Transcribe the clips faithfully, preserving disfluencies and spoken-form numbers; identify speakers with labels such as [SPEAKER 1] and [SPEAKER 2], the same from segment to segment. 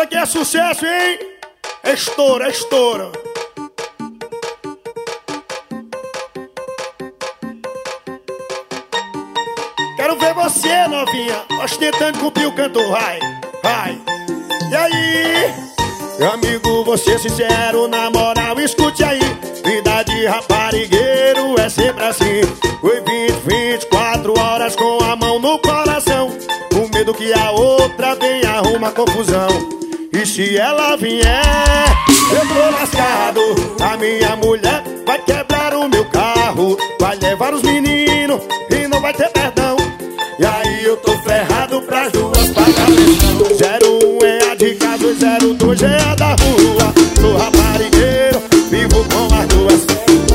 [SPEAKER 1] Essa aqui é sucesso, hein? Estoura, estoura. Quero ver você, novinha, ostentando cumprir o cantor. Vai, vai. E aí? Meu amigo, você sincero, na moral, escute aí. Vida de raparigueiro é sempre assim. Foi vinte, vinte e quatro horas com a mão no coração, com medo que a outra venha arrumar confusão. E se ela vier, eu tô lascado. A minha mulher vai quebrar o meu carro, vai levar os meninos e não vai ter perdão. E aí eu tô ferrado pras duas pagar. Zero um é a de casa, zero dois é a da rua. Sou raparigueiro, vivo com as duas.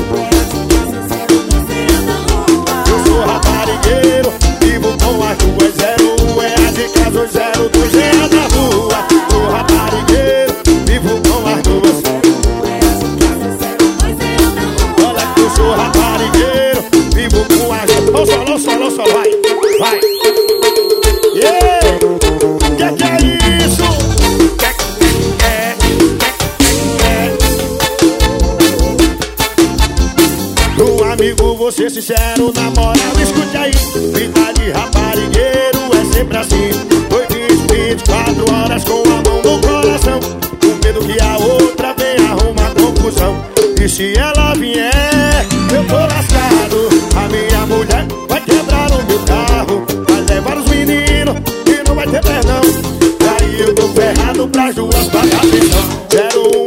[SPEAKER 1] Eu sou raparigueiro, vivo com as duas. Zero um é a de casa, zero dois é a da rua. Sou raparigueiro, vivo com as duas. Olha que eu sou raparigueiro, vivo com as duas. Não só, não só, não só, vai, vai. Yeah! Que que é isso? É, é, é. Um amigo, você sincero, na moral, escute aí. Vida de raparigueiro é sempre assim. Foi vinte, vinte e quatro horas com a mão no coração, com medo que a outra venha arrumar confusão. E se ela vier, eu tô lascado. A minha mulher vai quebrar o meu carro, vai levar os meninos e não vai ter perdão. E aí eu tô ferrado pras duas pagar atenção. Zero